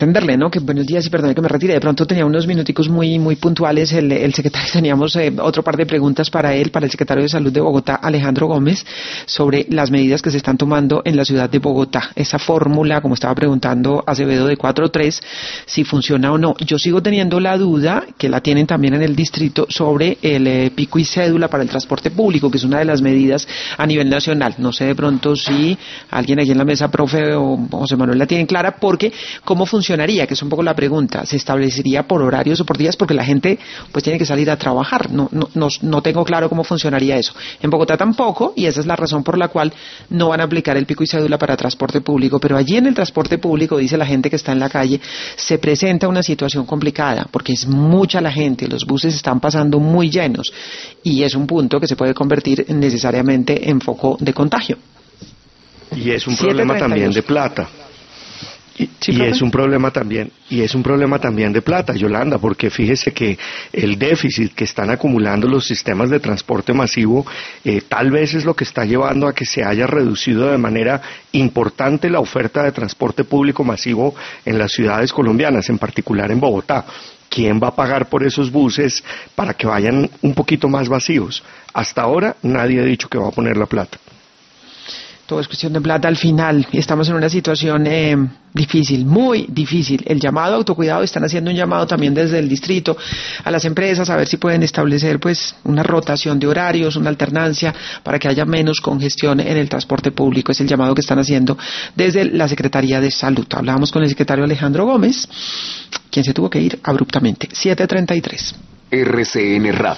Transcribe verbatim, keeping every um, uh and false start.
entenderle, ¿no? Que buenos días y perdone que me retire. De pronto tenía unos minuticos muy muy puntuales el, el secretario. Teníamos eh, otro par de preguntas para él, para el secretario de Salud de Bogotá, Alejandro Gómez, sobre las medidas que se están tomando en la ciudad de Bogotá. Esa fórmula, como estaba preguntando Acevedo, de cuatro tres, si funciona o no. Yo sigo teniendo la duda, que la tienen también en el distrito, sobre el eh, pico y cédula para el transporte público, que es una de las medidas a nivel nacional. No sé de pronto si alguien aquí en la mesa, profe o José Manuel, la tienen clara, porque ¿cómo funcionaría? Que es un poco la pregunta. ¿Se establecería por horarios o por días? Porque la gente pues tiene que salir a trabajar. No, no, no, no tengo claro cómo funcionaría eso. En Bogotá tampoco, y esa es la razón por la cual no van a aplicar el pico y cédula para transporte público. Pero allí en el transporte público, dice la gente que está en la calle, se presenta una situación complicada, porque es mucha la gente, los buses están pasando muy llenos, y es un punto que se puede convertir necesariamente en foco de contagio. Y es un problema también de plata. Y, sí, y es un problema también, y es un problema también de plata, Yolanda, porque fíjese que el déficit que están acumulando los sistemas de transporte masivo eh, tal vez es lo que está llevando a que se haya reducido de manera importante la oferta de transporte público masivo en las ciudades colombianas, en particular en Bogotá. ¿Quién va a pagar por esos buses para que vayan un poquito más vacíos? Hasta ahora nadie ha dicho que va a poner la plata. Todo es cuestión de plata al final. Estamos en una situación eh, difícil, muy difícil. El llamado a autocuidado, están haciendo un llamado también desde el distrito a las empresas a ver si pueden establecer pues una rotación de horarios, una alternancia para que haya menos congestión en el transporte público. Es el llamado que están haciendo desde la Secretaría de Salud. Hablábamos con el secretario Alejandro Gómez, quien se tuvo que ir abruptamente. siete treinta y tres. R C N Radio.